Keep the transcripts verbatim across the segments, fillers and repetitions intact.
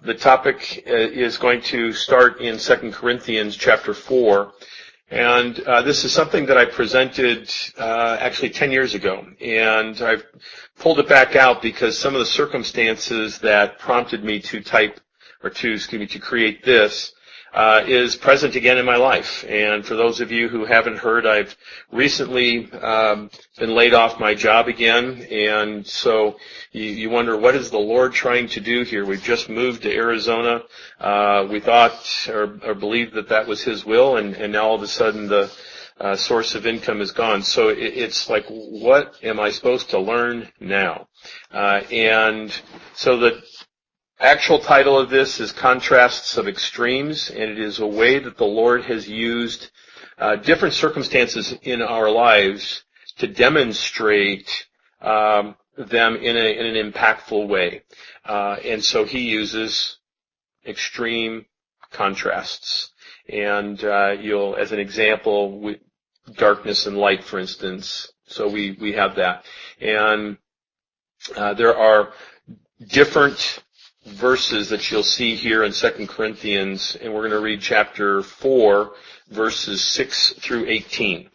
the topic is going to start in Second Corinthians chapter four. And uh, this is something that I presented uh, actually ten years ago. And I've pulled it back out because some of the circumstances that prompted me to type, or to, excuse me, to create this, Uh, is present again in my life. And for those of you who haven't heard, I've recently um, been laid off my job again. And so you, you wonder, what is the Lord trying to do here? We've just moved to Arizona. Uh, we thought or, or believed that that was His will, and, and now all of a sudden the uh, source of income is gone. So it, it's like, what am I supposed to learn now? Uh, and so the actual title of this is Contrasts of Extremes, and it is a way that the Lord has used uh, different circumstances in our lives to demonstrate um, them in, a, in an impactful way. Uh, and so He uses extreme contrasts. And uh, you'll, as an example, we, darkness and light, for instance. So we, we have that. And uh, there are different verses that you'll see here in Second Corinthians, and we're going to read chapter four, verses six through eighteen.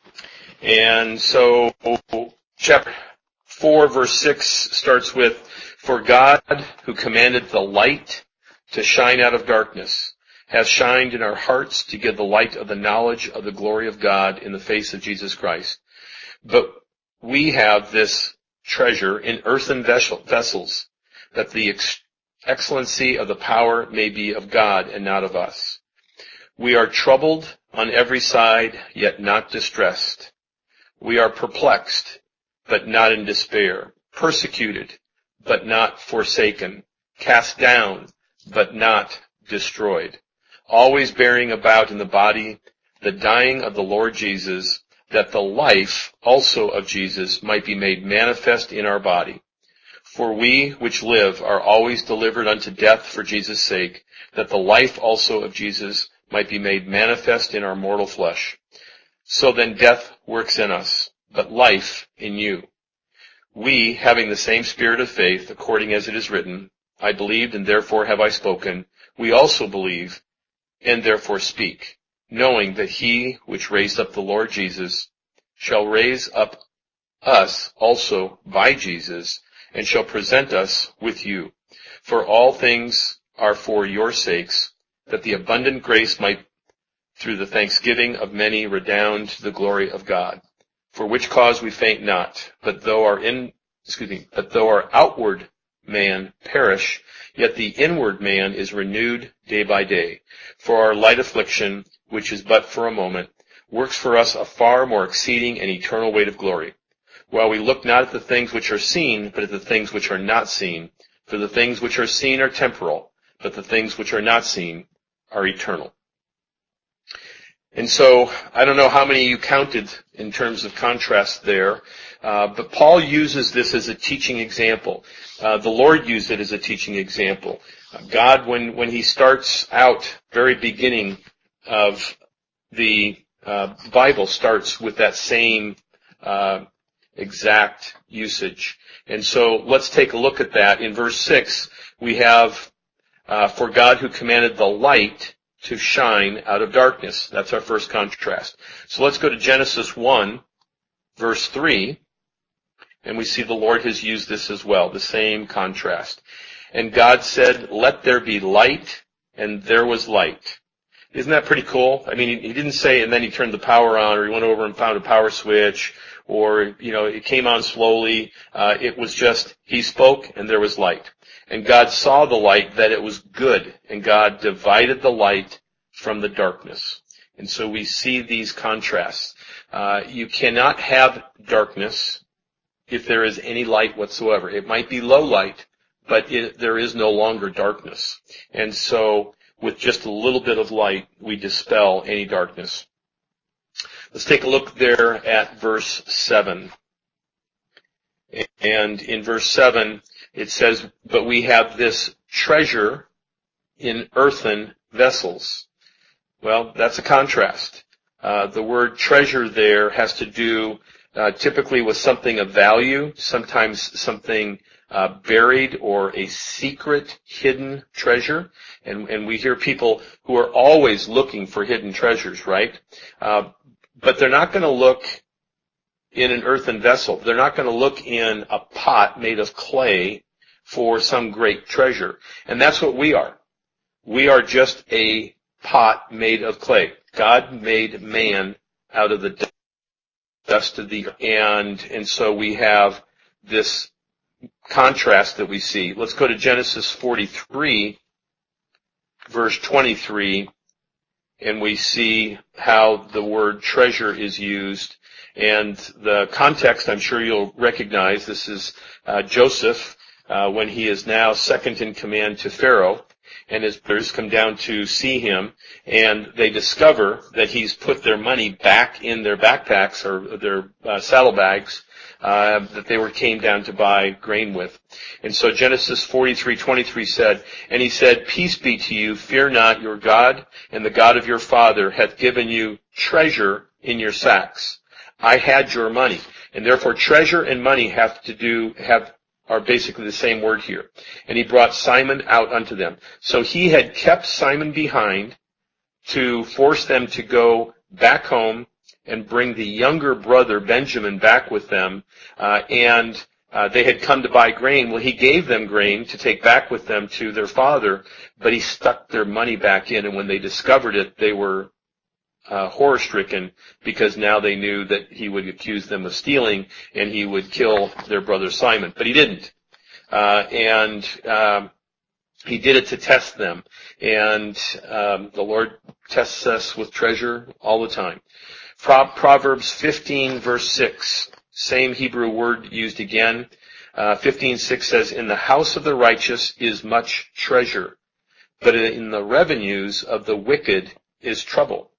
And so, chapter four, verse six starts with, "For God, who commanded the light to shine out of darkness, has shined in our hearts to give the light of the knowledge of the glory of God in the face of Jesus Christ. But we have this treasure in earthen vessels, that the ex- excellency of the power may be of God and not of us. We are troubled on every side, yet not distressed. We are perplexed, but not in despair. Persecuted, but not forsaken. Cast down, but not destroyed. Always bearing about in the body the dying of the Lord Jesus, that the life also of Jesus might be made manifest in our body. For we which live are always delivered unto death for Jesus' sake, that the life also of Jesus might be made manifest in our mortal flesh. So then death works in us, but life in you. We, having the same spirit of faith, according as it is written, I believed and therefore have I spoken, we also believe and therefore speak, knowing that He which raised up the Lord Jesus shall raise up us also by Jesus, and shall present us with you. For all things are for your sakes, that the abundant grace might, through the thanksgiving of many, redound to the glory of God. For which cause we faint not, but though our in, excuse me, but though our outward man perish, yet the inward man is renewed day by day. For our light affliction, which is but for a moment, works for us a far more exceeding and eternal weight of glory. While we look not at the things which are seen, but at the things which are not seen. For the things which are seen are temporal, but the things which are not seen are eternal." And so, I don't know how many you counted in terms of contrast there, uh, but Paul uses this as a teaching example. Uh, the Lord used it as a teaching example. Uh, God, when, when He starts out, very beginning of the uh, Bible, starts with that same uh exact usage. And so let's take a look at that. In verse six, we have, uh, for God who commanded the light to shine out of darkness. That's our first contrast. So let's go to Genesis one, verse three, and we see the Lord has used this as well, the same contrast. "And God said, let there be light, and there was light." Isn't that pretty cool? I mean, he didn't say, and then he turned the power on, or he went over and found a power switch, or, you know, it came on slowly. Uh, it was just, He spoke and there was light. And God saw the light, that it was good, and God divided the light from the darkness. And so we see these contrasts. Uh, you cannot have darkness if there is any light whatsoever. It might be low light, but it, there is no longer darkness. And so, with just a little bit of light, we dispel any darkness. Let's take a look there at verse seven. And in verse seven, it says, "But we have this treasure in earthen vessels." Well, that's a contrast. Uh, the word treasure there has to do uh, typically with something of value, sometimes something uh, buried or a secret hidden treasure. And, and we hear people who are always looking for hidden treasures, right? Uh, but they're not going to look in an earthen vessel. They're not going to look in a pot made of clay for some great treasure. And that's what we are. We are just a pot made of clay. God made man out of the dust of the earth. And, and so we have this contrast that we see. Let's go to Genesis forty-three, verse twenty-three, and we see how the word treasure is used. And the context, I'm sure you'll recognize, this is uh, Joseph uh, when he is now second in command to Pharaoh, and his brothers come down to see him, and they discover that he's put their money back in their backpacks or their uh, saddlebags uh, that they were came down to buy grain with. And so Genesis forty-three twenty-three said, "And he said, Peace be to you, fear not, your God and the God of your father hath given you treasure in your sacks. I had your money." And therefore treasure and money have to do, have are basically the same word here. "And he brought Simon out unto them." So he had kept Simon behind to force them to go back home and bring the younger brother Benjamin back with them. Uh, and uh, they had come to buy grain. Well, he gave them grain to take back with them to their father, but he stuck their money back in. And when they discovered it, they were uh, horror-stricken, because now they knew that he would accuse them of stealing and he would kill their brother Simon. But he didn't. Uh, and um, he did it to test them. And um, the Lord tests us with treasure all the time. Pro- Proverbs fifteen, verse six, same Hebrew word used again. Uh, fifteen six says, "In the house of the righteous is much treasure, but in the revenues of the wicked is trouble."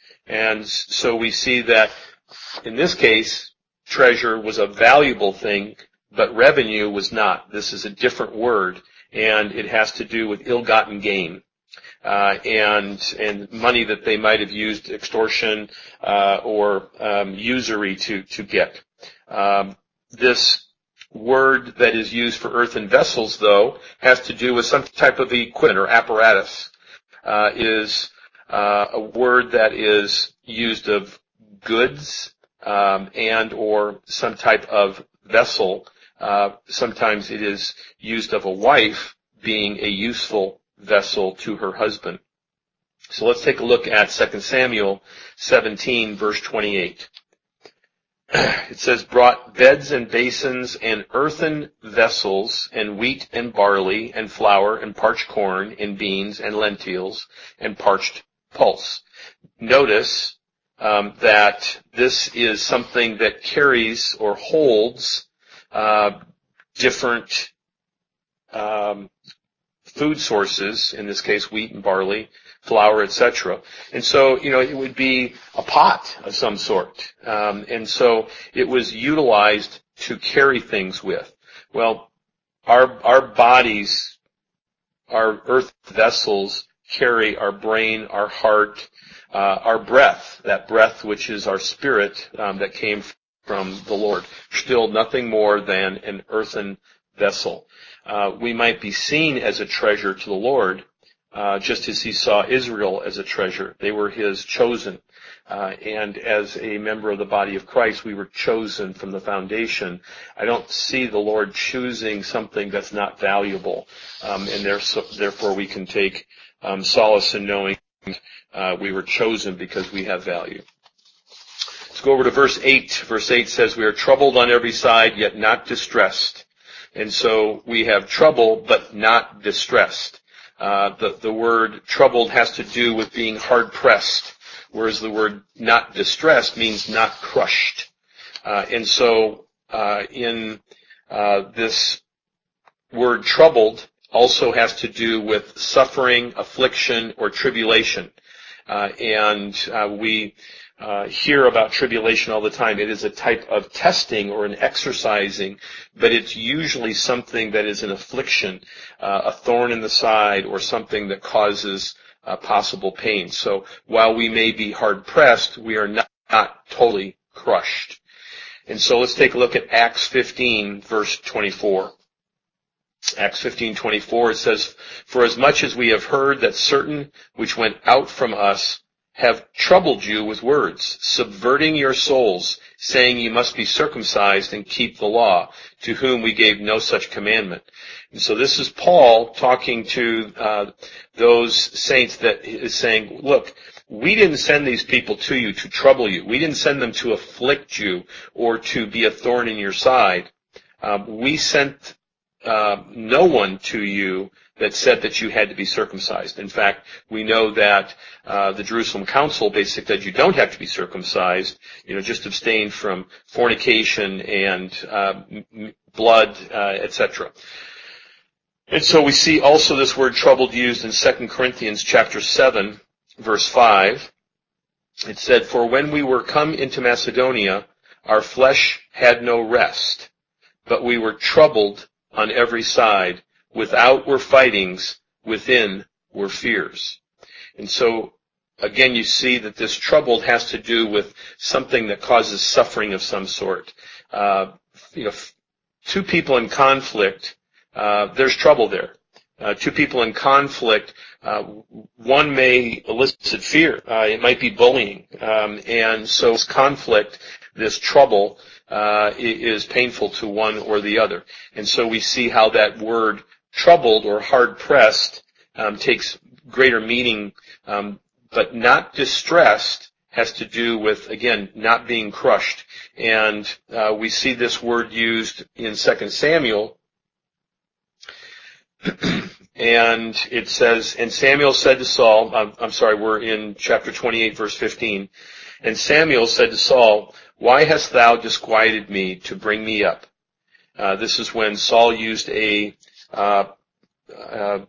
And so we see that in this case, treasure was a valuable thing, but revenue was not. This is a different word, and it has to do with ill-gotten gain. Uh, and and money that they might have used extortion uh, or um, usury to to get. Um, this word that is used for earthen vessels, though, has to do with some type of equipment or apparatus. Uh, is uh, a word that is used of goods um, and or some type of vessel. Uh, sometimes it is used of a wife being a useful vessel to her husband. So let's take a look at Second Samuel seventeen, verse twenty-eight. It says, "Brought beds and basins and earthen vessels and wheat and barley and flour and parched corn and beans and lentils and parched pulse." Notice um, that this is something that carries or holds uh, different um, food sources, in this case wheat and barley, flour, et cetera. And so, you know, it would be a pot of some sort. Um, and so it was utilized to carry things with. Well, our our bodies, our earth vessels carry our brain, our heart, uh, our breath, that breath which is our spirit um, that came from the Lord. Still nothing more than an earthen vessel. Uh, we might be seen as a treasure to the Lord, uh, just as he saw Israel as a treasure. They were his chosen. Uh, and as a member of the body of Christ, we were chosen from the foundation. I don't see the Lord choosing something that's not valuable. Um, and there, so, therefore we can take um, solace in knowing uh, we were chosen because we have value. Let's go over to verse eight. Verse eight says, "We are troubled on every side, yet not distressed." And so we have trouble, but not distressed. Uh, the, the word troubled has to do with being hard pressed, whereas the word not distressed means not crushed. Uh, and so uh, in uh, this word troubled also has to do with suffering, affliction, or tribulation. Uh, and uh, we uh, hear about tribulation all the time. It is a type of testing or an exercising, but it's usually something that is an affliction, uh, a thorn in the side, or something that causes uh, possible pain. So while we may be hard pressed, we are not, not totally crushed. And so let's take a look at Acts fifteen, verse twenty-four. Acts fifteen twenty-four, it says, "For as much as we have heard that certain which went out from us have troubled you with words, subverting your souls, saying you must be circumcised and keep the law, to whom we gave no such commandment." And so this is Paul talking to uh, those saints that is saying, look, we didn't send these people to you to trouble you. We didn't send them to afflict you or to be a thorn in your side. Um, we sent uh, no one to you that said that you had to be circumcised. In fact, we know that uh, the Jerusalem Council basically said you don't have to be circumcised. You know, just abstain from fornication and uh, m- blood, uh, et cetera. And so we see also this word troubled used in Second Corinthians chapter seven, verse five. It said, "For when we were come into Macedonia, our flesh had no rest, but we were troubled on every side. Without were fightings, within were fears." And so, again, you see that this troubled has to do with something that causes suffering of some sort. Uh, you know, two people in conflict, uh, there's trouble there. Uh, two people in conflict, uh, one may elicit fear. Uh, it might be bullying. Um, and so this conflict, this trouble, uh, is painful to one or the other. And so we see how that word troubled or hard-pressed um, takes greater meaning, um, but not distressed has to do with, again, not being crushed. And uh, we see this word used in Second Samuel, and it says, "And Samuel said to Saul," I'm, I'm sorry, we're in chapter twenty-eight, verse fifteen, "And Samuel said to Saul, Why hast thou disquieted me to bring me up?" Uh, this is when Saul used a uh, uh,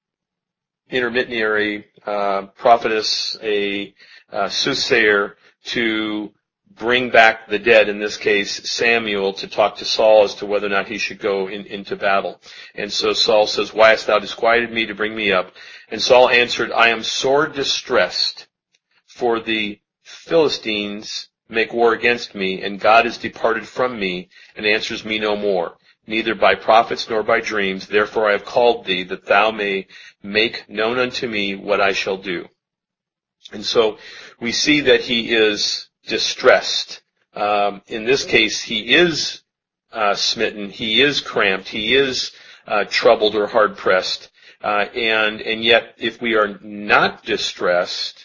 intermediary uh, prophetess, a uh, soothsayer, to bring back the dead, in this case Samuel, to talk to Saul as to whether or not he should go in, into battle. And so Saul says, "Why hast thou disquieted me to bring me up?" And Saul answered, "I am sore distressed, for the Philistines make war against me, and God is departed from me, and answers me no more, neither by prophets nor by dreams. Therefore I have called thee, that thou may make known unto me what I shall do." And so we see that he is distressed. Um, in this case, he is uh, smitten, he is cramped, he is uh, troubled or hard-pressed. Uh, and, and yet, if we are not distressed,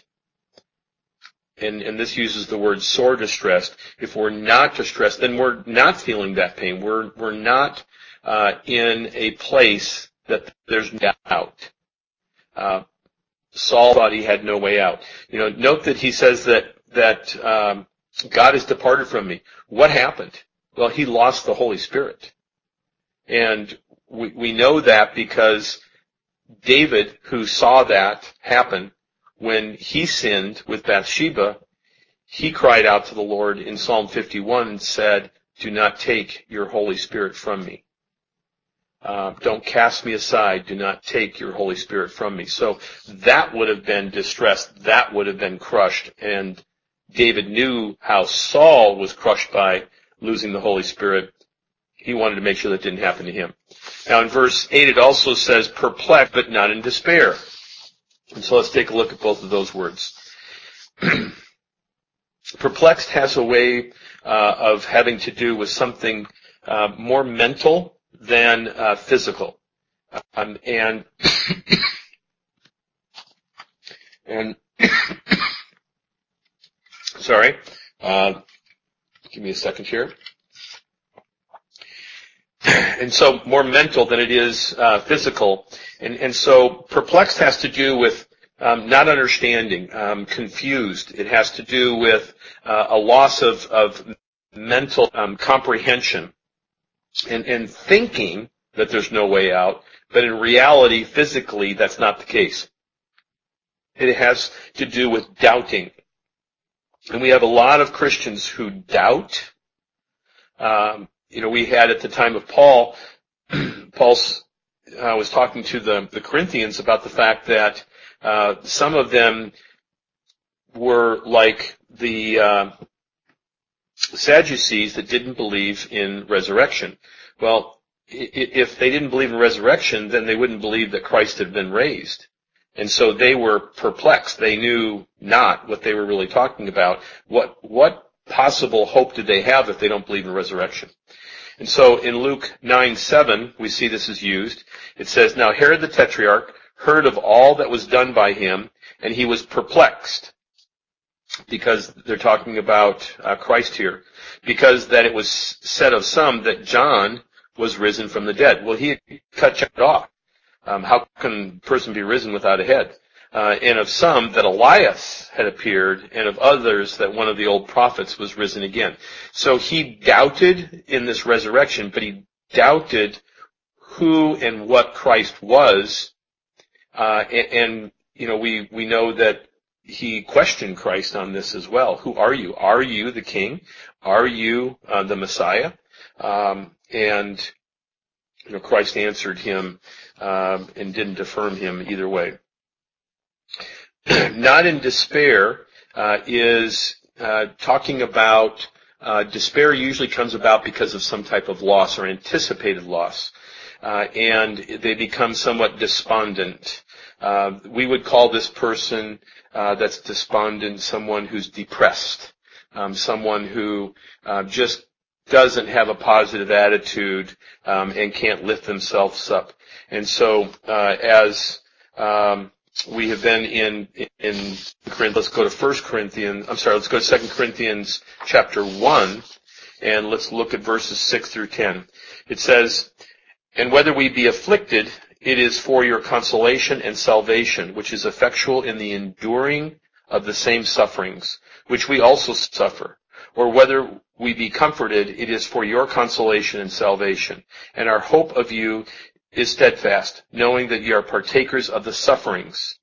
and, and this uses the word sore distressed, if we're not distressed, then we're not feeling that pain. We're, we're not uh, in a place that there's no doubt. Uh, Saul thought he had no way out. You know, note that he says that, that um, God has departed from me. What happened? Well, he lost the Holy Spirit. And we, we know that because David, who saw that happen, when he sinned with Bathsheba, he cried out to the Lord in Psalm fifty-one and said, "Do not take your Holy Spirit from me. Uh, don't cast me aside. Do not take your Holy Spirit from me." So that would have been distressed. That would have been crushed. And David knew how Saul was crushed by losing the Holy Spirit. He wanted to make sure that didn't happen to him. Now in verse eight it also says, "perplexed but not in despair." And so let's take a look at both of those words. Perplexed has a way uh, of having to do with something uh, more mental than uh, physical. Um, and and sorry, uh, give me a second here. And so more mental than it is uh, physical. And, and so perplexed has to do with um, not understanding, um, confused. It has to do with uh, a loss of, of mental um, comprehension and, and thinking that there's no way out. But in reality, physically, that's not the case. It has to do with doubting. And we have a lot of Christians who doubt. Um, you know, we had at the time of Paul, Paul uh, was talking to the, the Corinthians about the fact that uh, some of them were like the uh, Sadducees that didn't believe in resurrection. Well, if they didn't believe in resurrection, then they wouldn't believe that Christ had been raised. And so they were perplexed. They knew not what they were really talking about. What, what possible hope did they have if they don't believe in resurrection? And so in Luke nine seven, we see this is used. It says, "Now Herod the Tetrarch heard of all that was done by him, and he was perplexed," because they're talking about uh, Christ here, "because that it was said of some that John was risen from the dead." Well, he had cut it off. Um, how can a person be risen without a head? Uh, and of some that Elias had appeared, and of others that one of the old prophets was risen again. So he doubted in this resurrection, but he doubted who and what Christ was. Uh, and, and, you know, we, we know that he questioned Christ on this as well. Who are you? Are you the king? Are you uh, the Messiah? Um, and, you know, Christ answered him um, and didn't affirm him either way. Not in despair uh, is uh, talking about uh, despair usually comes about because of some type of loss or anticipated loss, uh, and they become somewhat despondent. Uh, we would call this person uh, that's despondent someone who's depressed, um, someone who uh, just doesn't have a positive attitude um, and can't lift themselves up. And so uh, as um, we have been in, in Corinthians. Let's go to First Corinthians. I'm sorry, let's go to Second Corinthians chapter one, and let's look at verses six through ten. It says, "And whether we be afflicted, it is for your consolation and salvation, which is effectual in the enduring of the same sufferings, which we also suffer. Or whether we be comforted, it is for your consolation and salvation. And our hope of you is steadfast, knowing that ye are partakers of the sufferings.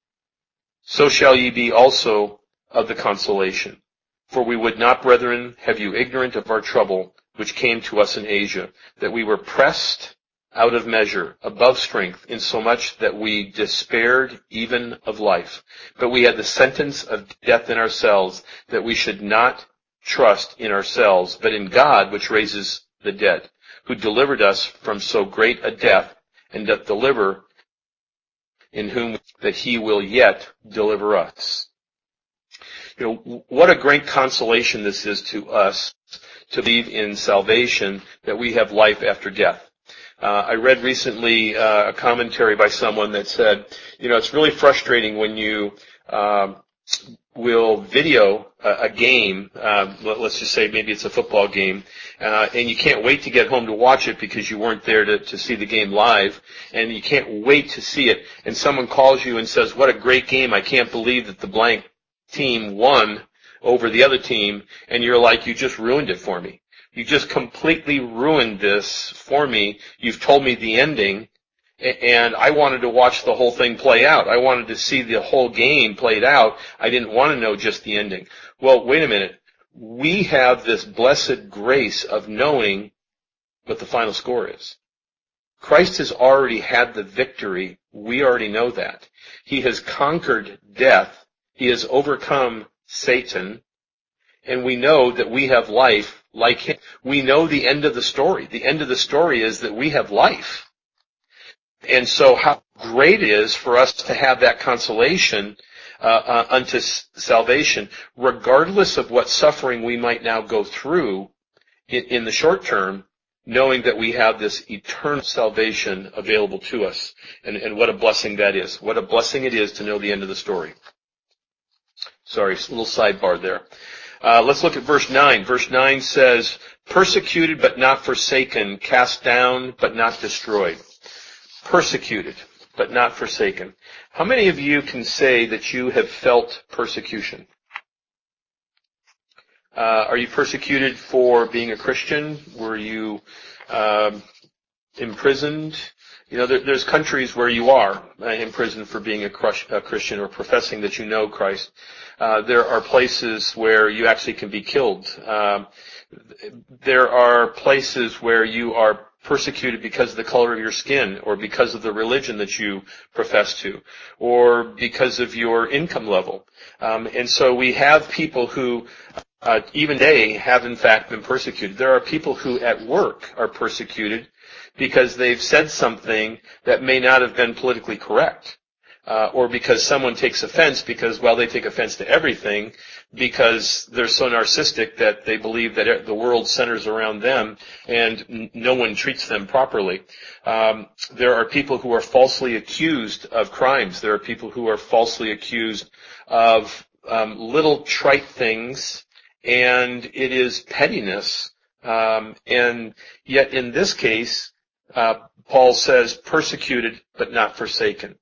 So shall ye be also of the consolation. For we would not, brethren, have you ignorant of our trouble, which came to us in Asia, that we were pressed out of measure, above strength, insomuch that we despaired even of life. But we had the sentence of death in ourselves, that we should not trust in ourselves, but in God, which raises the dead, who delivered us from so great a death, and doth deliver, in whom that he will yet deliver us." You know, what a great consolation this is to us, to believe in salvation, that we have life after death. Uh, I read recently uh, a commentary by someone that said, you know, it's really frustrating when you um, will video a, a game, uh, let, let's just say maybe it's a football game, uh, and you can't wait to get home to watch it because you weren't there to, to see the game live, and you can't wait to see it, and someone calls you and says, "What a great game, I can't believe that the blank team won over the other team," and you're like, "You just ruined it for me. You just completely ruined this for me. You've told me the ending, and I wanted to watch the whole thing play out. I wanted to see the whole game played out. I didn't want to know just the ending." Well, wait a minute. We have this blessed grace of knowing what the final score is. Christ has already had the victory. We already know that. He has conquered death. He has overcome Satan. And we know that we have life like him. We know the end of the story. The end of the story is that we have life. And so how great it is for us to have that consolation uh, uh, unto s- salvation, regardless of what suffering we might now go through in, in the short term, knowing that we have this eternal salvation available to us. And, and what a blessing that is. What a blessing it is to know the end of the story. Sorry, a little sidebar there. Uh, let's look at verse nine. Verse nine says, "Persecuted but not forsaken, cast down but not destroyed." Persecuted but not forsaken. How many of you can say that you have felt persecution? Uh, are you persecuted for being a Christian? Were you um, imprisoned? You know, there, there's countries where you are uh, imprisoned for being a, crush, a Christian or professing that you know Christ. Uh, there are places where you actually can be killed. Um, there are places where you are persecuted because of the color of your skin, or because of the religion that you profess to, or because of your income level. Um, and so we have people who uh, even they have in fact been persecuted. There are people who at work are persecuted because they've said something that may not have been politically correct. Uh, or because someone takes offense because, well, they take offense to everything because they're so narcissistic that they believe that the world centers around them and n- no one treats them properly. Um, there are people who are falsely accused of crimes. There are people who are falsely accused of um, little trite things, and it is pettiness. Um, and yet in this case, uh, Paul says persecuted but not forsaken.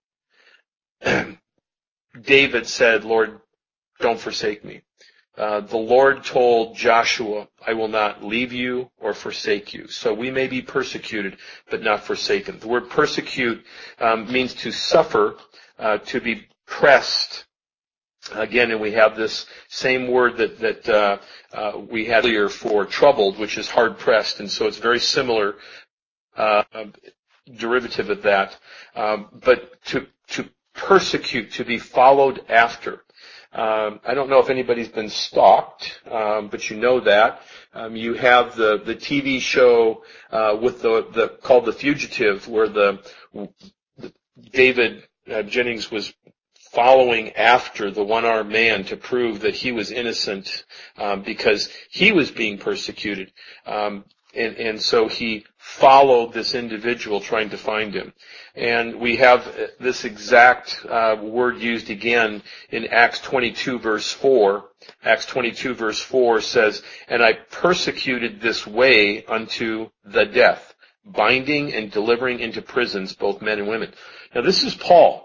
David said, Lord, don't forsake me. Uh, the Lord told Joshua, I will not leave you or forsake you. So we may be persecuted, but not forsaken. The word persecute um, means to suffer, uh, to be pressed. Again, and we have this same word that, that uh, uh, we had earlier for troubled, which is hard pressed, and so it's very similar uh, derivative of that. Um, but to to persecute, to be followed after. Um, I don't know if anybody's been stalked, um, but you know that. Um, you have the, the T V show uh, with the, the called The Fugitive, where the, the David uh, Jennings was following after the one-armed man to prove that he was innocent um, because he was being persecuted. Um, and, and so he followed this individual trying to find him. And we have this exact uh, word used again in Acts twenty-two verse four. Acts twenty-two verse four says, and I persecuted this way unto the death, binding and delivering into prisons both men and women. Now this is Paul.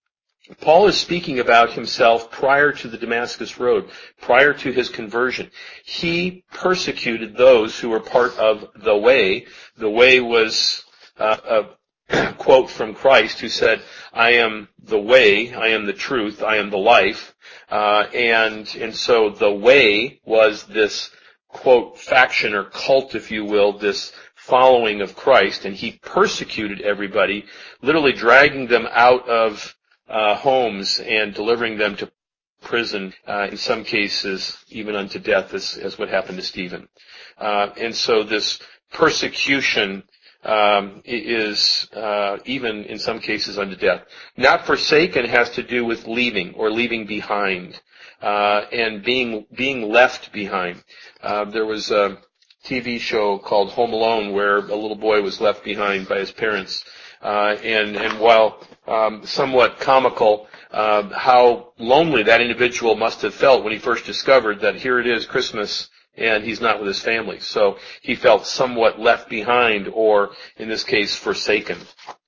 Paul is speaking about himself prior to the Damascus Road, prior to his conversion. He persecuted those who were part of the way. The way was uh, a quote from Christ who said, I am the way, I am the truth, I am the life. Uh, and, and so the way was this, quote, faction or cult, if you will, this following of Christ, and he persecuted everybody, literally dragging them out of Uh, homes and delivering them to prison, uh, in some cases even unto death, as, as what happened to Stephen. Uh, and so this persecution um, is uh, even in some cases unto death. Not forsaken has to do with leaving or leaving behind uh, and being being left behind. Uh, there was a T V show called Home Alone where a little boy was left behind by his parents. Uh, and, and while um, somewhat comical, uh, how lonely that individual must have felt when he first discovered that here it is Christmas and he's not with his family. So he felt somewhat left behind, or in this case, forsaken.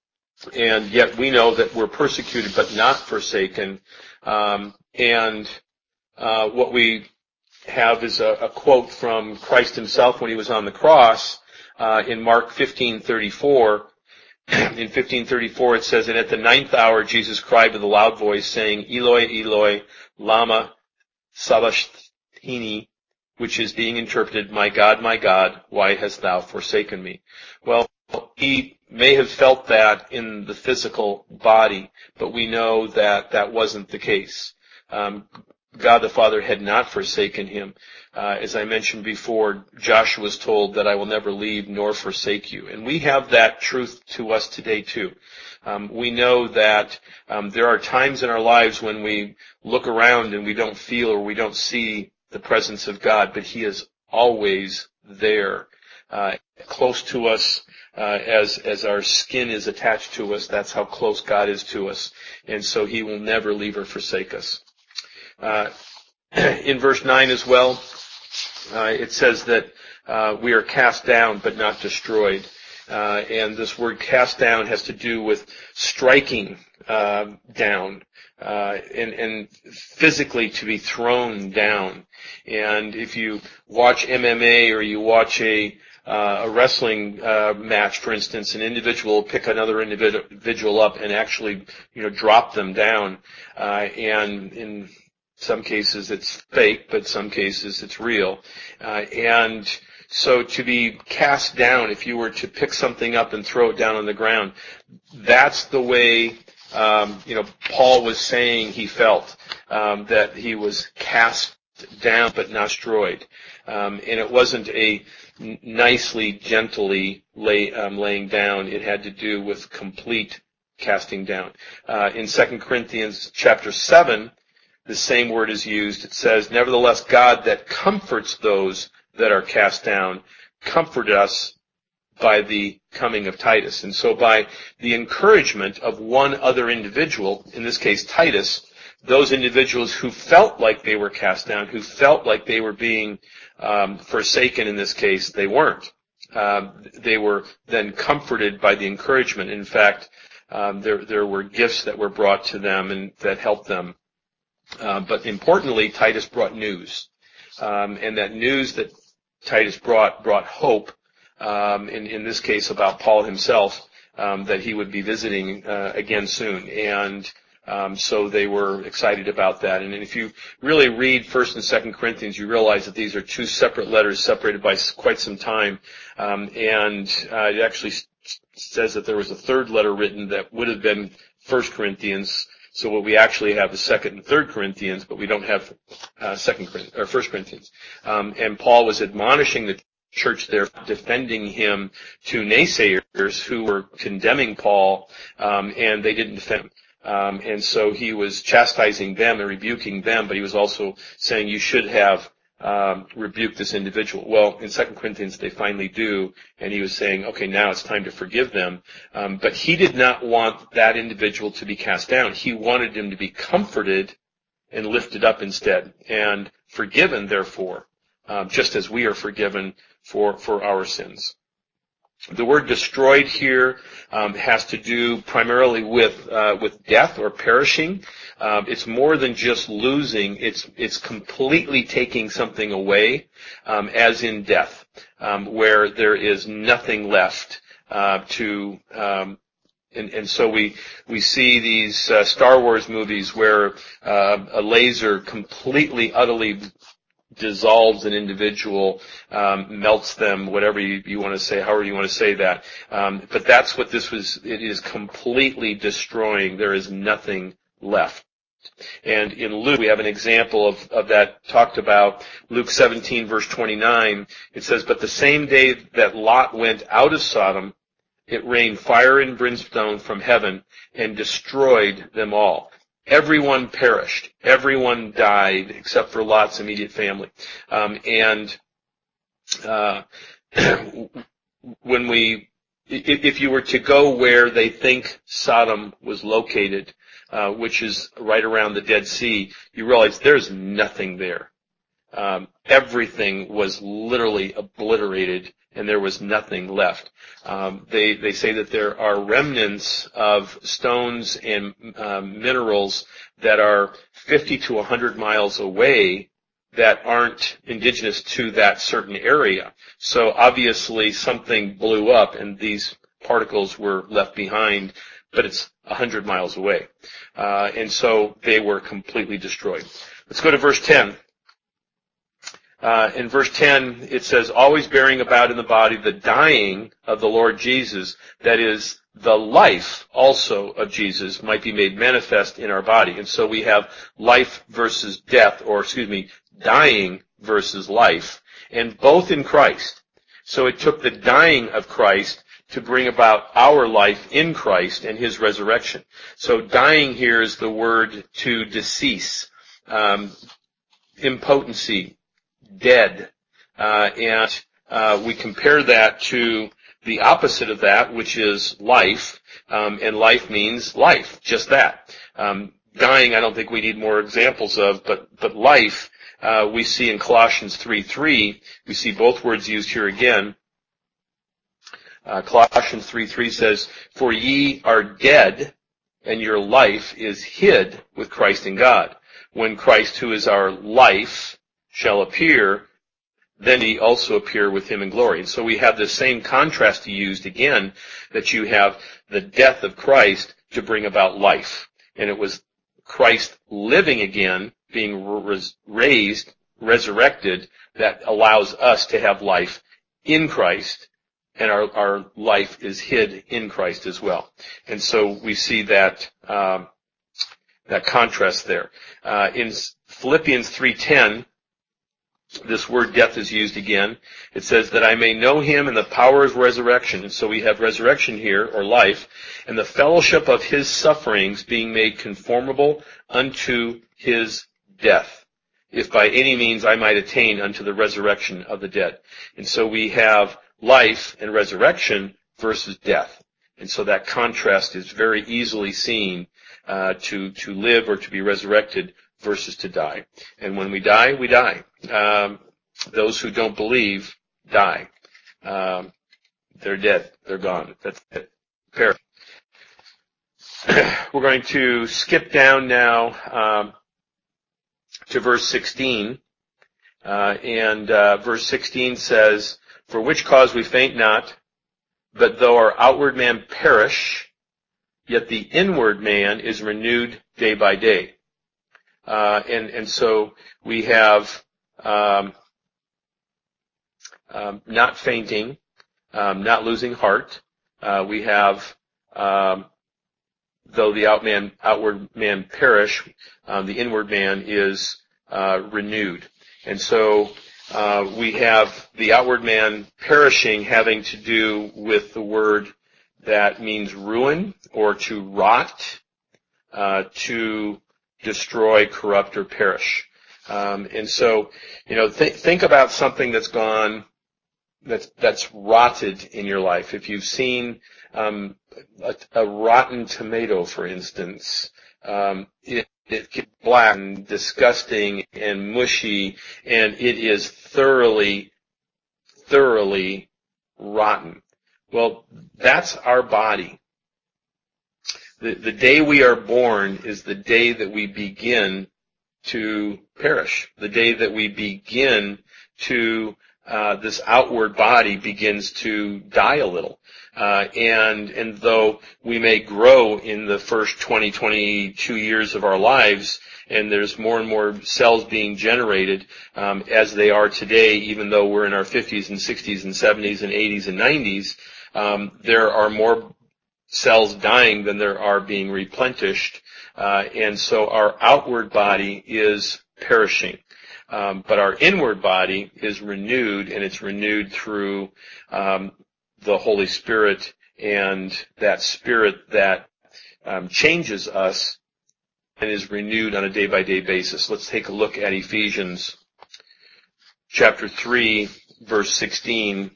And yet we know that we're persecuted but not forsaken. Um, and uh, what we have is a, a quote from Christ himself when he was on the cross uh, in Mark fifteen thirty-four. In fifteen thirty-four it says, and at the ninth hour Jesus cried with a loud voice, saying, Eloi, Eloi, lama sabachthani, which is being interpreted, my God, my God, why hast thou forsaken me? Well, he may have felt that in the physical body, but we know that that wasn't the case. Um, God the Father had not forsaken him. Uh, as I mentioned before, Joshua was told that I will never leave nor forsake you. And we have that truth to us today too. Um, we know that um, there are times in our lives when we look around and we don't feel or we don't see the presence of God, but he is always there, uh, close to us. Uh, as as our skin is attached to us, that's how close God is to us. And so he will never leave or forsake us. Uh, in verse nine as well, uh, it says that uh, we are cast down but not destroyed. Uh, and this word cast down has to do with striking uh, down uh, and, and physically to be thrown down. And if you watch M M A or you watch a Uh, a wrestling uh, match, for instance, an individual will pick another individual up and actually, you know, drop them down. Uh, and in some cases it's fake, but some cases it's real. Uh, and so to be cast down, if you were to pick something up and throw it down on the ground, that's the way, um, you know, Paul was saying he felt, um, that he was cast down but not destroyed. Um, and it wasn't a n- nicely, gently lay, um, laying down. It had to do with complete casting down. Uh, in Second Corinthians chapter seven, the same word is used. It says, nevertheless, God that comforts those that are cast down, comforted us by the coming of Titus. And so by the encouragement of one other individual, in this case Titus, those individuals who felt like they were cast down, who felt like they were being um, forsaken in this case, they weren't. Um, they were then comforted by the encouragement. In fact, um, there, there were gifts that were brought to them and that helped them. Uh, but importantly, Titus brought news. Um, and that news that Titus brought brought hope, um, in, in this case about Paul himself, um, that he would be visiting uh, again soon. And um, so they were excited about that. And if you really read First and Second Corinthians, you realize that these are two separate letters separated by quite some time. Um, and uh, it actually says that there was a third letter written that would have been First Corinthians. So what we actually have is Second and Third Corinthians, but we don't have uh, Second Corinthians or First Corinthians. Um, and Paul was admonishing the church there, defending him to naysayers who were condemning Paul, um, and they didn't defend him. Um, and so he was chastising them and rebuking them, but he was also saying you should have um, rebuked this individual. Well, in Second Corinthians they finally do, and he was saying, okay, now it's time to forgive them. Um, but he did not want that individual to be cast down. He wanted him to be comforted and lifted up instead, and forgiven, therefore, um, just as we are forgiven for, for our sins. The word destroyed here um, has to do primarily with uh, with death or perishing. Um, it's more than just losing. It's it's completely taking something away, um, as in death, um, where there is nothing left uh, to. Um, And, and so we we see these uh, Star Wars movies where uh, a laser completely, utterly dissolves an individual, um, melts them, whatever you, you want to say, however you want to say that. Um, but that's what this was. It is completely destroying. There is nothing left. And in Luke, we have an example of, of that talked about. Luke seventeen, verse twenty-nine, it says, but the same day that Lot went out of Sodom, it rained fire and brimstone from heaven and destroyed them all. Everyone perished. Everyone died except for Lot's immediate family. Um, and uh, when we, if, if you were to go where they think Sodom was located, uh, which is right around the Dead Sea, you realize there's nothing there. Um, everything was literally obliterated, and there was nothing left. Um, they they say that there are remnants of stones and um, minerals that are fifty to one hundred miles away that aren't indigenous to that certain area. So obviously something blew up, and these particles were left behind, but it's one hundred miles away. Uh, and so they were completely destroyed. Let's go to verse ten. Uh, in verse ten, it says, always bearing about in the body the dying of the Lord Jesus, that is, the life also of Jesus might be made manifest in our body. And so we have life versus death, or excuse me, dying versus life, and both in Christ. So it took the dying of Christ to bring about our life in Christ and His resurrection. So dying here is the word to decease, um, impotency, dead, uh, and uh, we compare that to the opposite of that, which is life, um, and life means life, just that. Um, dying, I don't think we need more examples of, but but life, uh, we see in Colossians three three. We see both words used here again. Uh, Colossians three three says, "For ye are dead, and your life is hid with Christ in God. When Christ, who is our life, shall appear, then he also appear with him in glory." And so we have the same contrast used again, that you have the death of Christ to bring about life. And it was Christ living again, being raised, resurrected, that allows us to have life in Christ, and our, our life is hid in Christ as well. And so we see that, um, that contrast there. Uh, in Philippians three ten, this word death is used again. It says that I may know him in the power of resurrection. And so we have resurrection here, or life, and the fellowship of his sufferings, being made conformable unto his death, if by any means I might attain unto the resurrection of the dead. And so we have life and resurrection versus death. And so that contrast is very easily seen, uh, to, to live or to be resurrected versus to die. And when we die, we die. Um, those who don't believe die. Um, they're dead. They're gone. That's it. Perish. We're going to skip down now um, to verse sixteen. Uh, and uh, verse sixteen says, for which cause we faint not, but though our outward man perish, yet the inward man is renewed day by day. Uh, and, and so we have um, um, not fainting, um, not losing heart. Uh, we have, um, though the out man, outward man perish, um, the inward man is uh, renewed. And so uh, we have the outward man perishing having to do with the word that means ruin or to rot, uh, to destroy, corrupt, or perish. Um, and so, you know, th- think about something that's gone, that's, that's rotted in your life. If you've seen um, a, a rotten tomato, for instance, um, it, it gets black and disgusting and mushy, and it is thoroughly, thoroughly rotten. Well, that's our body. The, the day we are born is the day that we begin to perish. The day that we begin to, uh, this outward body begins to die a little. Uh, and, and though we may grow in the first twenty, twenty-two years of our lives, and there's more and more cells being generated, um, as they are today, even though we're in our fifties and sixties and seventies and eighties and nineties, um, there are more cells dying than there are being replenished, uh, and so our outward body is perishing, um, but our inward body is renewed, and it's renewed through um, the Holy Spirit, and that Spirit that um, changes us and is renewed on a day-by-day basis. Let's take a look at Ephesians chapter three, verse sixteen.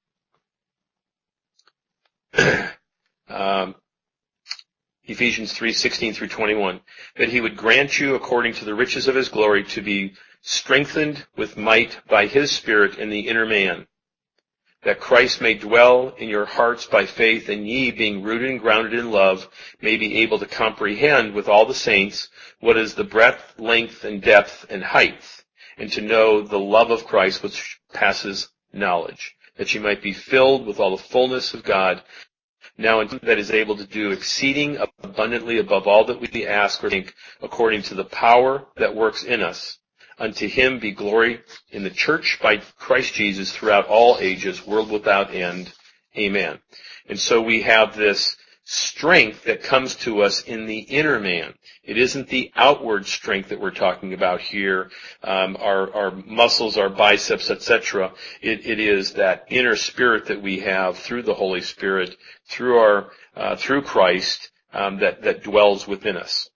um, Ephesians three, sixteen through twenty-one, that he would grant you, according to the riches of his glory, to be strengthened with might by his Spirit in the inner man, that Christ may dwell in your hearts by faith, and ye, being rooted and grounded in love, may be able to comprehend with all the saints what is the breadth, length, and depth, and height, and to know the love of Christ which passes knowledge, that ye might be filled with all the fullness of God. Now unto him that is able to do exceeding abundantly above all that we ask or think, according to the power that works in us. Unto him be glory in the church by Christ Jesus throughout all ages, world without end. Amen. And so we have this strength that comes to us in the inner man. It isn't the outward strength that we're talking about here, um, our, our muscles, our biceps, et cetera. It, it is that inner spirit that we have through the Holy Spirit, through our, uh, through Christ, um, that that dwells within us.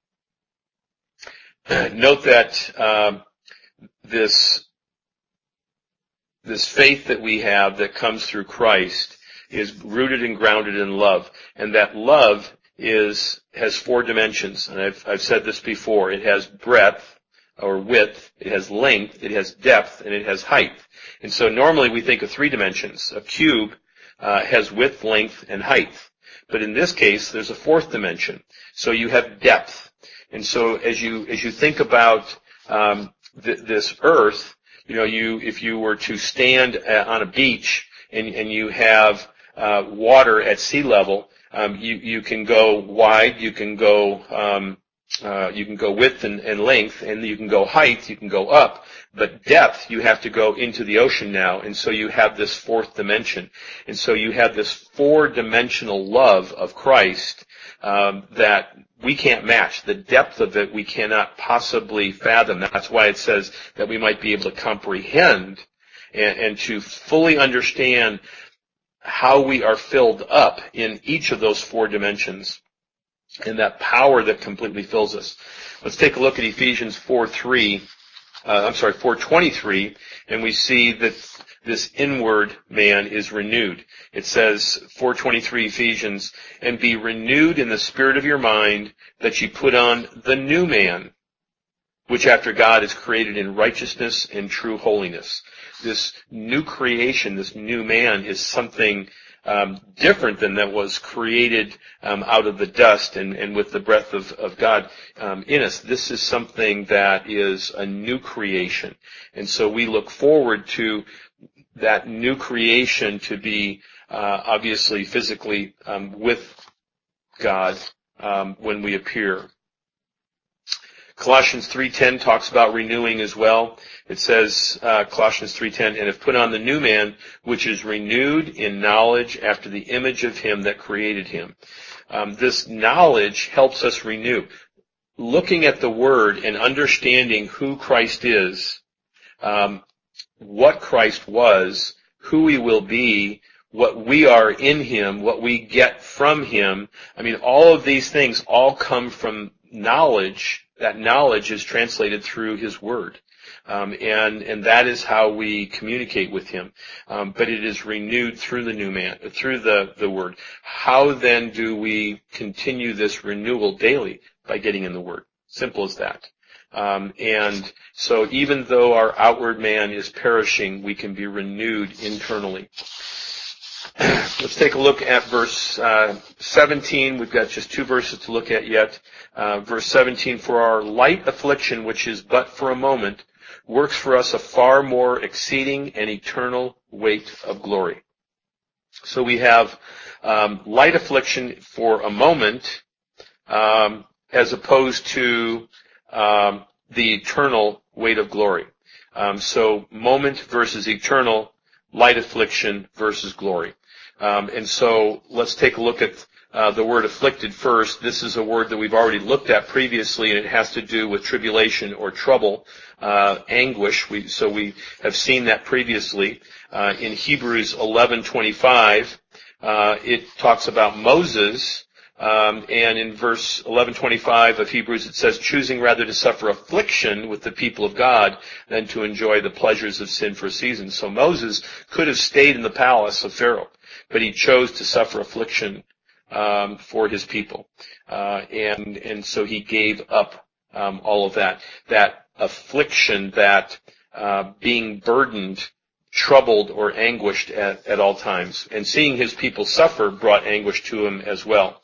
Note that um, this this faith that we have that comes through Christ is rooted and grounded in love, and that love is has four dimensions. And I've I've said this before. It has breadth or width, it has length, it has depth, and it has height. And so normally we think of three dimensions. A cube uh, has width, length, and height. But in this case, there's a fourth dimension. So you have depth. And so as you as you think about um, th- this earth, you know, you if you were to stand uh, on a beach and, and you have uh, water at sea level, um, you you can go wide, you can go um, Uh, you can go width and, and length, and you can go height, you can go up, but depth, you have to go into the ocean now, and so you have this fourth dimension. And so you have this four-dimensional love of Christ um, that we can't match. The depth of it we cannot possibly fathom. That's why it says that we might be able to comprehend and, and to fully understand how we are filled up in each of those four dimensions, and that power that completely fills us. Let's take a look at Ephesians four three. Uh, I'm sorry, four twenty-three, and we see that this inward man is renewed. It says, four twenty-three Ephesians, and be renewed in the spirit of your mind, that ye put on the new man, which after God is created in righteousness and true holiness. This new creation, this new man, is something um, different than that was created um, out of the dust and, and with the breath of, of God um, in us. This is something that is a new creation. And so we look forward to that new creation to be uh, obviously physically um, with God um, when we appear. Colossians three ten talks about renewing as well. It says, uh, Colossians three ten, and have put on the new man, which is renewed in knowledge after the image of him that created him. Um, this knowledge helps us renew. Looking at the Word and understanding who Christ is, um, what Christ was, who he will be, what we are in him, what we get from him. I mean, all of these things all come from knowledge. That knowledge is translated through his word. Um, and, and that is how we communicate with him. Um, but it is renewed through the new man, through the, the word. How then do we continue this renewal daily? By getting in the word. Simple as that. Um, and so even though our outward man is perishing, we can be renewed internally. Let's take a look at verse uh, seventeen. We've got just two verses to look at yet. Uh, verse seventeen, for our light affliction, which is but for a moment, works for us a far more exceeding and eternal weight of glory. So we have um, light affliction for a moment, um, as opposed to um, the eternal weight of glory. Um, so moment versus eternal, light affliction versus glory. Um, and so let's take a look at uh, the word afflicted first. This is a word that we've already looked at previously, and it has to do with tribulation or trouble, uh, anguish. We, so we have seen that previously. Uh, in Hebrews eleven twenty-five, uh, it talks about Moses. Um, and in verse eleven twenty-five of Hebrews, it says, choosing rather to suffer affliction with the people of God than to enjoy the pleasures of sin for a season. So Moses could have stayed in the palace of Pharaoh, but he chose to suffer affliction um, for his people. Uh, and, and so he gave up um, all of that. That affliction, that uh, being burdened, troubled, or anguished at, at all times. And seeing his people suffer brought anguish to him as well.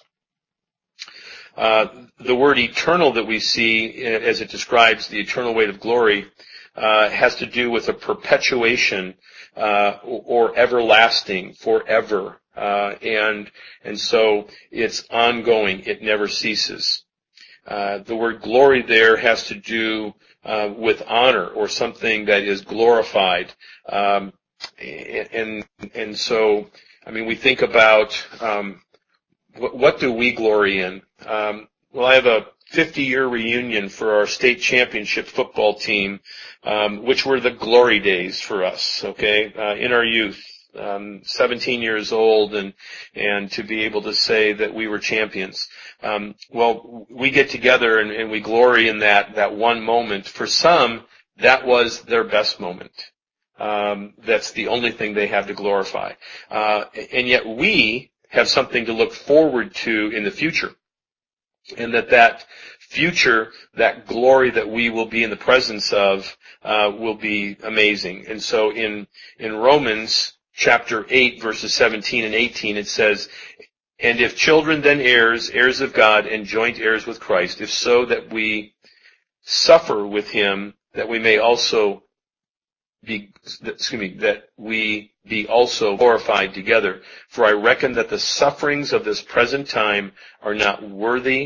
Uh, the word eternal that we see as it describes the eternal weight of glory uh, has to do with a perpetuation uh, or, or everlasting, forever, uh, and and so it's ongoing. It never ceases. Uh, the word glory there has to do uh, with honor or something that is glorified, um, and and so I mean we think about. Um, What, what do we glory in? Um, well, I have a fifty-year reunion for our state championship football team, um, which were the glory days for us, okay, uh, in our youth, um, seventeen years old, and and to be able to say that we were champions. Um, well, we get together and, and we glory in that, that one moment. For some, that was their best moment. Um, that's the only thing they have to glorify. Uh, and yet we have something to look forward to in the future. And that that future, that glory that we will be in the presence of, uh, will be amazing. And so in, in Romans chapter eight, verses seventeen and eighteen, it says, and if children then heirs, heirs of God, and joint heirs with Christ, if so that we suffer with him, that we may also Be, excuse me, that we be also glorified together. For I reckon that the sufferings of this present time are not worthy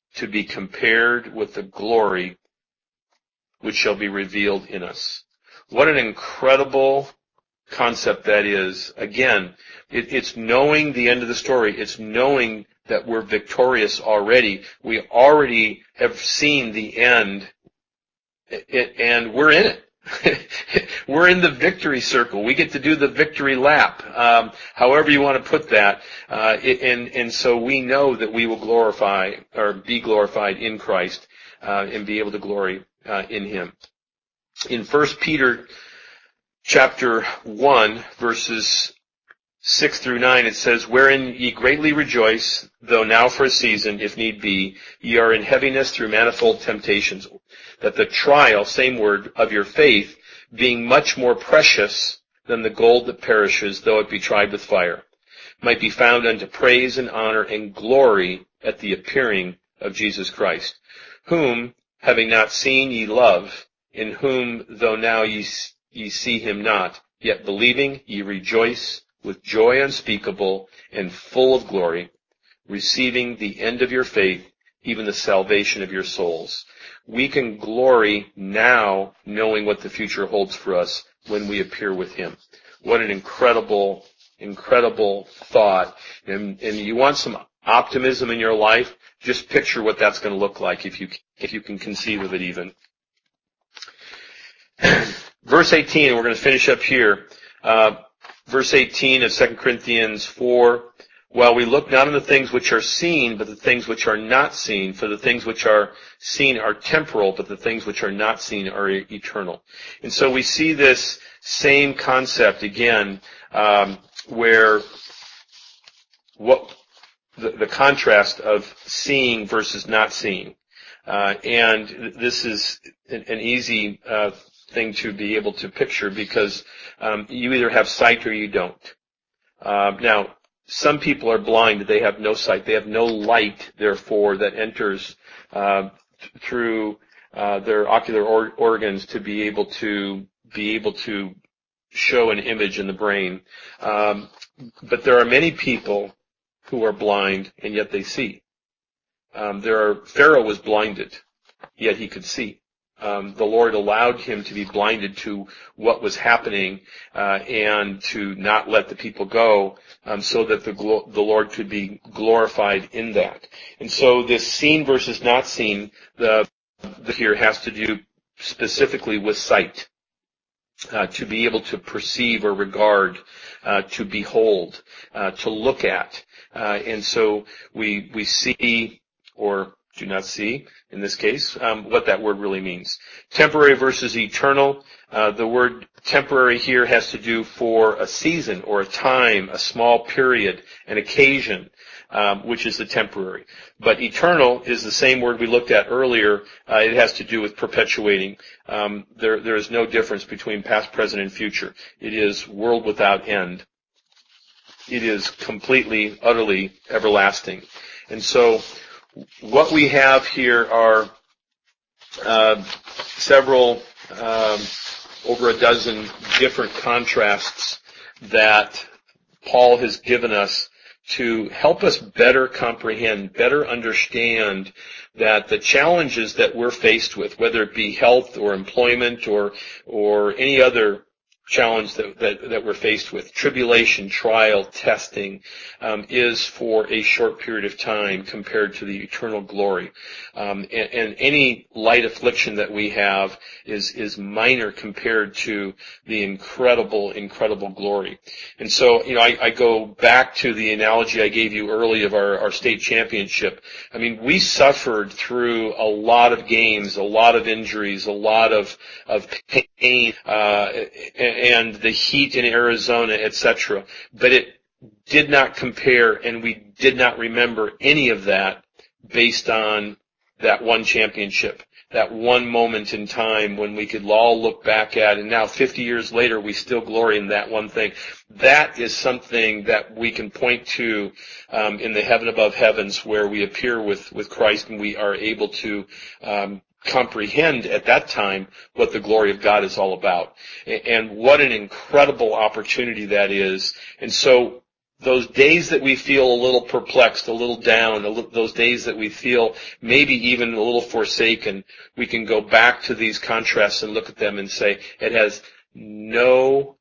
to be compared with the glory which shall be revealed in us. What an incredible concept that is. Again, it, it's knowing the end of the story. It's knowing that we're victorious already. We already have seen the end, and we're in it. We're in the victory circle. We get to do the victory lap, um, however you want to put that. Uh, and, and so we know that we will glorify or be glorified in Christ uh, and be able to glory uh, in Him. In First Peter chapter one, verses six through nine, it says, "Wherein ye greatly rejoice, though now for a season, if need be, ye are in heaviness through manifold temptations, that the trial," same word, "of your faith, being much more precious than the gold that perishes, though it be tried with fire, might be found unto praise and honor and glory at the appearing of Jesus Christ, whom, having not seen, ye love, in whom, though now ye, ye see him not, yet believing, ye rejoice with joy unspeakable and full of glory, receiving the end of your faith, even the salvation of your souls." We can glory now, knowing what the future holds for us when we appear with Him. What an incredible, incredible thought. And, and you want some optimism in your life? Just picture what that's going to look like if you, if you can conceive of it even. Verse eighteen, we're going to finish up here. Uh, verse eighteen of Second Corinthians four, "While we look not on the things which are seen, but the things which are not seen. For the things which are seen are temporal, but the things which are not seen are eternal." And so we see this same concept again, um, where what the, the contrast of seeing versus not seeing. Uh, and this is an, an easy uh, thing to be able to picture because um, you either have sight or you don't. Uh, now, some people are blind; they have no sight. They have no light, therefore, that enters uh, through uh, their ocular or- organs to be able to be able to show an image in the brain. Um, but there are many people who are blind and yet they see. Um, there are Pharaoh was blinded, yet he could see. Um, the Lord allowed him to be blinded to what was happening uh, and to not let the people go, um, so that the, glo- the Lord could be glorified in that. And so this seen versus not seen, the, the here has to do specifically with sight, uh, to be able to perceive or regard, uh, to behold, uh, to look at. Uh, and so we we see or do not see, in this case, um, what that word really means. Temporary versus eternal. Uh, the word temporary here has to do for a season or a time, a small period, an occasion, um, which is the temporary. But eternal is the same word we looked at earlier. Uh, it has to do with perpetuating. Um, there, there is no difference between past, present, and future. It is world without end. It is completely, utterly everlasting. And so what we have here are uh, several, um, over a dozen different contrasts that Paul has given us to help us better comprehend, better understand that the challenges that we're faced with, whether it be health or employment or or any other challenge that, that, that we're faced with, tribulation, trial, testing, um, is for a short period of time compared to the eternal glory. Um, and, and any light affliction that we have is, is minor compared to the incredible, incredible glory. And so, you know, I, I go back to the analogy I gave you early of our, our state championship. I mean, we suffered through a lot of games, a lot of injuries, a lot of, of pain, uh, and the heat in Arizona, et cetera. But it did not compare, and we did not remember any of that based on that one championship, that one moment in time when we could all look back at, and now fifty years later, we still glory in that one thing. That is something that we can point to um, in the heaven above heavens, where we appear with, with Christ, and we are able to um, comprehend at that time what the glory of God is all about. And what an incredible opportunity that is. And so those days that we feel a little perplexed, a little down, a little, those days that we feel maybe even a little forsaken, we can go back to these contrasts and look at them and say, it has no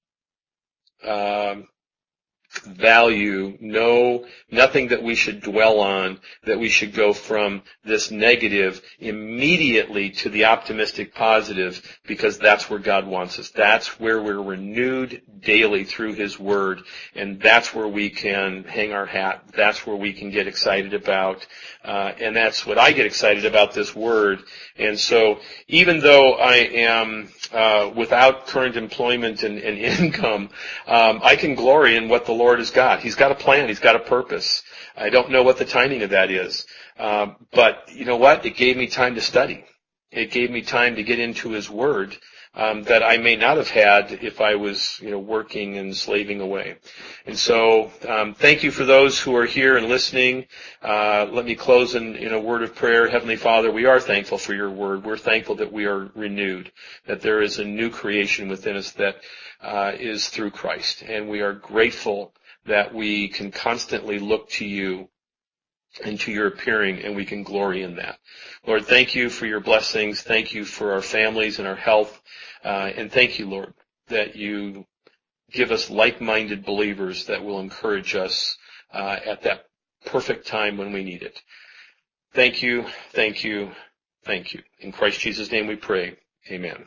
um, value, no, nothing that we should dwell on, that we should go from this negative immediately to the optimistic positive, because that's where God wants us. That's where we're renewed daily through His Word, and that's where we can hang our hat. That's where we can get excited about, uh, and that's what I get excited about, this Word. And so, even though I am uh, without current employment and, and income, um, I can glory in what the Lord has got. He's got a plan. He's got a purpose. I don't know what the timing of that is. Um, but you know what? It gave me time to study. It gave me time to get into His Word um, that I may not have had if I was, you know, working and slaving away. And so, um, thank you for those who are here and listening. Uh, let me close in, in a word of prayer. Heavenly Father, we are thankful for Your Word. We're thankful that we are renewed, that there is a new creation within us that uh, is through Christ. And we are grateful that we can constantly look to You and to Your appearing, and we can glory in that. Lord, thank You for Your blessings. Thank You for our families and our health. Uh, and thank You, Lord, that You give us like-minded believers that will encourage us uh, at that perfect time when we need it. Thank You, thank You, thank You. In Christ Jesus' name we pray. Amen.